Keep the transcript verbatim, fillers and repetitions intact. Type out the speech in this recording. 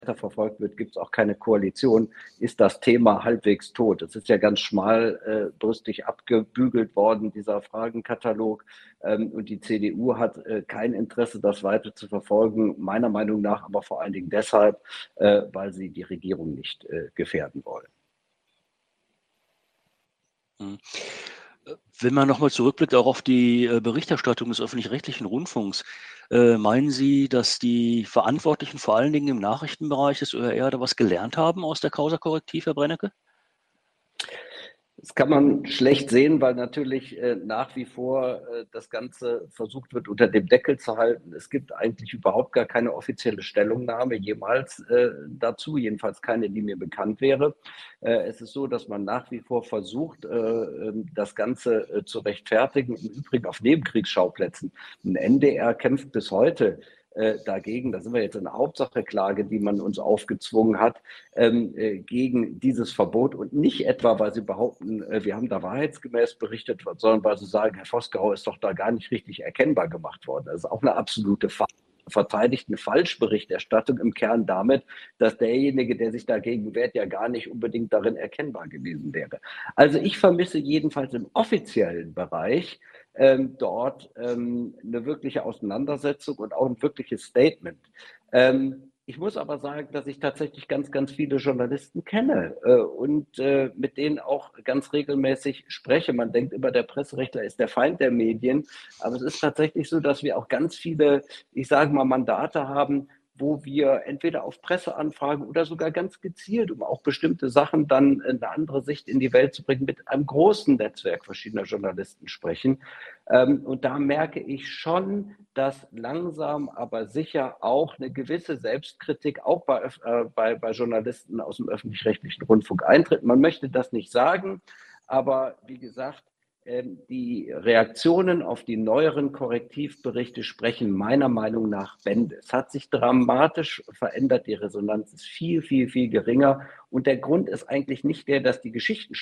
verfolgt wird, gibt es auch keine Koalition, ist das Thema halbwegs tot. Es ist ja ganz schmalbrüstig abgebügelt worden, dieser Fragenkatalog. Ähm, und die C D U hat äh, kein Interesse, das weiter zu verfolgen, meiner Meinung nach aber vor allen Dingen deshalb, äh, weil sie die Regierung nicht äh, gefährden wollen. Hm. Wenn man nochmal zurückblickt, auch auf die äh, Berichterstattung des öffentlich-rechtlichen Rundfunks, äh, meinen Sie, dass die Verantwortlichen vor allen Dingen im Nachrichtenbereich des Ö R R da was gelernt haben aus der Causa Korrektiv, Herr Brennecke? Das kann man schlecht sehen, weil natürlich äh, nach wie vor äh, das Ganze versucht wird, unter dem Deckel zu halten. Es gibt eigentlich überhaupt gar keine offizielle Stellungnahme jemals äh, dazu, jedenfalls keine, die mir bekannt wäre. Äh, es ist so, dass man nach wie vor versucht, äh, das Ganze äh, zu rechtfertigen, im Übrigen auf Nebenkriegsschauplätzen. Ein N D R kämpft bis heute äh, dagegen, da sind wir jetzt in der Hauptsache-Klage, die man uns aufgezwungen hat, ähm, äh, gegen dieses Verbot und nicht etwa, weil sie behaupten, äh, wir haben da wahrheitsgemäß berichtet, sondern weil sie sagen, Herr Vosgerau ist doch da gar nicht richtig erkennbar gemacht worden. Das ist auch eine absolute Fa verteidigt eine Falschberichterstattung im Kern damit, dass derjenige, der sich dagegen wehrt, ja gar nicht unbedingt darin erkennbar gewesen wäre. Also ich vermisse jedenfalls im offiziellen Bereich ähm, dort ähm, eine wirkliche Auseinandersetzung und auch ein wirkliches Statement. Ähm, ich muss aber sagen, dass ich tatsächlich ganz, ganz viele Journalisten kenne äh, und äh, mit denen auch ganz regelmäßig spreche. Man denkt immer, der Presserechtler ist der Feind der Medien, aber es ist tatsächlich so, dass wir auch ganz viele, ich sage mal, Mandate haben, wo wir entweder auf Presseanfragen oder sogar ganz gezielt, um auch bestimmte Sachen dann eine andere Sicht in die Welt zu bringen, mit einem großen Netzwerk verschiedener Journalisten sprechen. Ähm, und da merke ich schon, dass langsam, aber sicher auch eine gewisse Selbstkritik auch bei, äh, bei, bei Journalisten aus dem öffentlich-rechtlichen Rundfunk eintritt. Man möchte das nicht sagen, aber wie gesagt, die Reaktionen auf die neueren Korrektivberichte sprechen meiner Meinung nach Bände. Es hat sich dramatisch verändert, die Resonanz ist viel, viel, viel geringer und der Grund ist eigentlich nicht der, dass die Geschichten